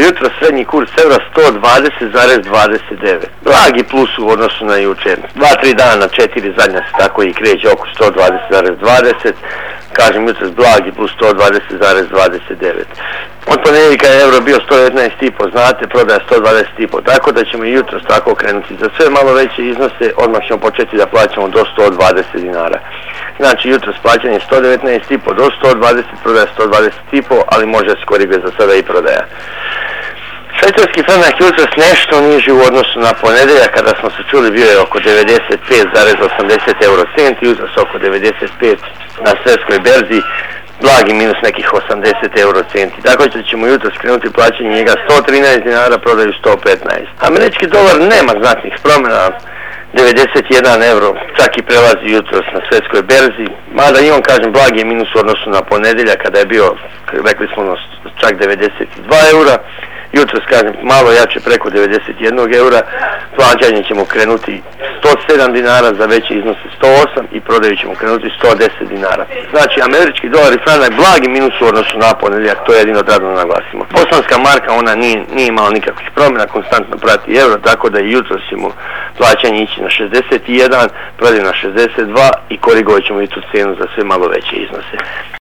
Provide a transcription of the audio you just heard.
jutro srednji kurs eura 120,29. Blagi plus u odnosu na jučer. 2-3 dana, 4 zadnja se tako i kreće oko 120,20. Kažem jutros blagi plus 120,29. Od ponedjeljka je euro bio 119,5, znate, prodaja 120,5, tako da ćemo i jutros tako krenuti. Za sve malo veće iznose odmah ćemo početi da plaćamo do 120 dinara. Znači jutros plaćanje 119,5 do 120, prodaja 120,5, ali može se koriguje za sada i prodaja. Švajcarski franak jutros nešto niži u odnosu na ponedjeljak, kada smo se čuli bio je oko 95,80 euro centi, jutros oko 95 na svjetskoj berzi, blagi minus nekih 80 euro centi. Tako da ćemo jutros krenuti plaćanje njega 113 dinara, prodaju 115. Američki dolar nema znatnih promjena, 91 euro, čak i prelazi jutros na svjetskoj berzi, mada i on, kažem, blagi je minus u odnosu na ponedjeljak kada je bio, rekli smo, čak 92 eura. Jutros, kažem, malo jače preko 91 eura, plaćanje ćemo krenuti 107 dinara, za veće iznose 108 i prodaju ćemo krenuti 110 dinara. Znači, američki dolar i franak blagi minus u odnosu na ponedjeljak, to je jedino radno naglasimo. Bosanska marka, ona nije imala nikakvih promjena, konstantno prati euro, tako da i jutros ćemo plaćanje ići na 61, prodaju na 62 i korigovat ćemo i tu cijenu za sve malo veće iznose.